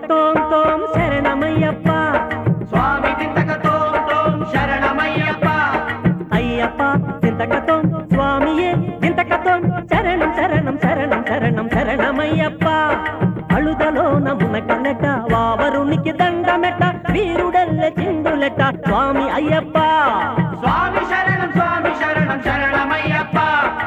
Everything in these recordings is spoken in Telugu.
తోం తోం శరణమయ్యప్ప స్వామి దింతక తోం తోం శరణమయ్యప్ప అయ్యప్ప దింతకతోం స్వామియే దింతకతోం శరణం శరణం శరణం శరణం శరణమయ్యప్ప అಳುదలోన మునకలెట వావరునికి దండమెట వీరుడల్లె చిందులెట స్వామి అయ్యప్ప స్వామి శరణం శరణమయ్యప్ప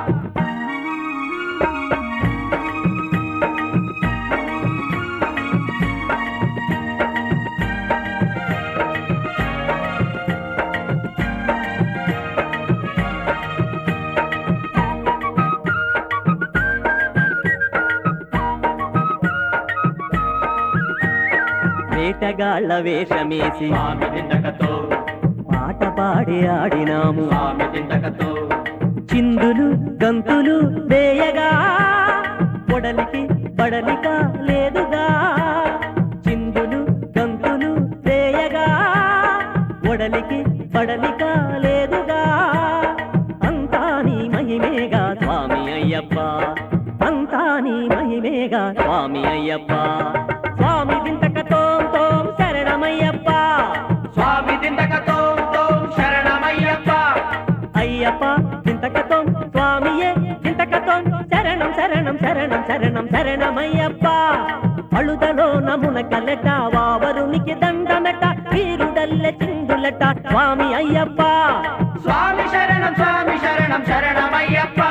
వేటగాళ్ళ వేషమేసి స్వామి దింతకతో పాట పాడి ఆడినాము స్వామి దింతకతో చిందులు గంతులు వేయగా పొడలికి బడలిక లేదుగా చిందులు గంతులు వేయగా పొడలికి బడలిక లేదుగా అంతా నీ మహిమేగా స్వామి అయ్యప్ప అంతా నీ మహిమేగా స్వామి అయ్యప్ప స్వామి దింతకతోం తోం శరణమయ్యప్ప స్వామి దింతక తోం తోం శరణమయ్యప్ప అయ్యప్ప దింతకతోం స్వామియే దింతకతోం శరణం శరణం శరణం శరణం శరణమయ్యప్ప అಳುదలో నమునకలెట వావరునికి దండమెట వీరుడల్లె చిందులెట స్వామి అయ్యప్ప స్వామి శరణం శరణమయ్యప్ప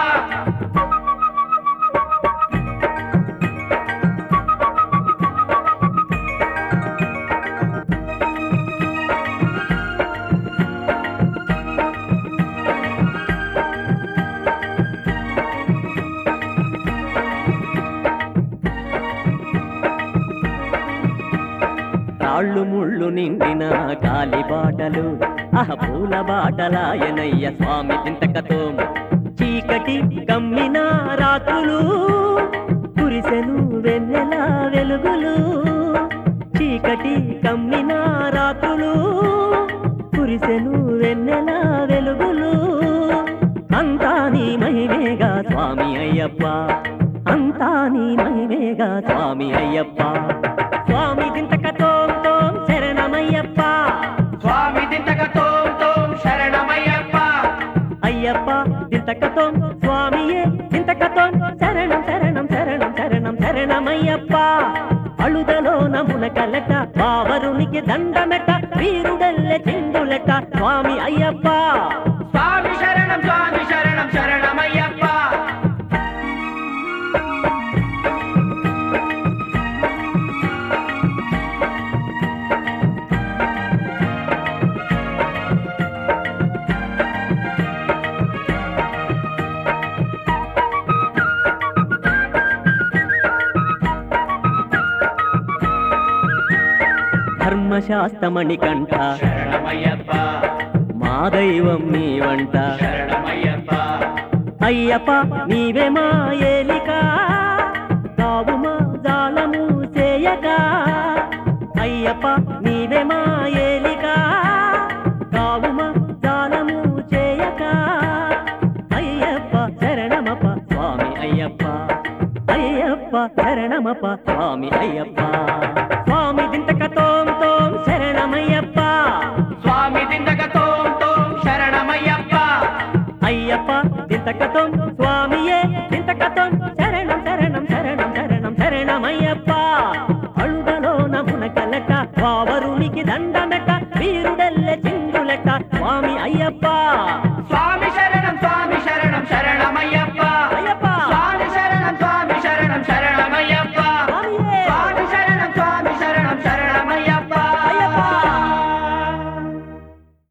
రాళ్ళు ముళ్ళు నిండిన కాలి బాటలు పూల బాటలాయనయ్య స్వామి దింతకతో చీకటి కమ్మిన రాత్రులు కురిసెను వెన్నెల వెలుగులు చీకటి కమ్మిన రాత్రులు కురిసెను వెన్నెల వెలుగులు అంతా నీ మహిమేగా స్వామి అయ్యప్ప అంతా నీ మహిమేగా స్వామి అయ్యప్ప స్వామి దింతకతోం తోం శరణమయ్యప్ప స్వామి దింతక తోం తోం శరణమయ్యప్ప అయ్యప్ప దింతకతోం స్వామియే దింతకతోం శరణం శరణం శరణం శరణం శరణమయ్యప్ప అಳುదలో నమునకలెట వావరునికి దండమెట వీరుడల్లె చిందులెట స్వామి అయ్యప్ప స్వామి శరణం శరణమయ్యప్ప ధర్మశాస్త్రమణి కంఠ శరణమయ్యప్ప మా దైవం నీవంట శరణమయ్యప్ప అయ్యప్ప నీవే మా ఏలిక కావు మా జాలము చేయక అయ్యప్ప నీవే మా ఏలిక కావు మా జాలము చేయక అయ్యప్ప శరణమప్ప స్వామి అయ్యప్ప అయ్యప్ప శరణమప్ప స్వామి అయ్యప్ప స్వామి దింతకతోం తోం శరణమయ్యప్ప స్వామి దింతక తోం తోం శరణమయ్యప్ప అయ్యప్ప దింతకతోం స్వామియే దింతకతోం శరణం శరణం శరణం శరణం శరణమయ్యప్ప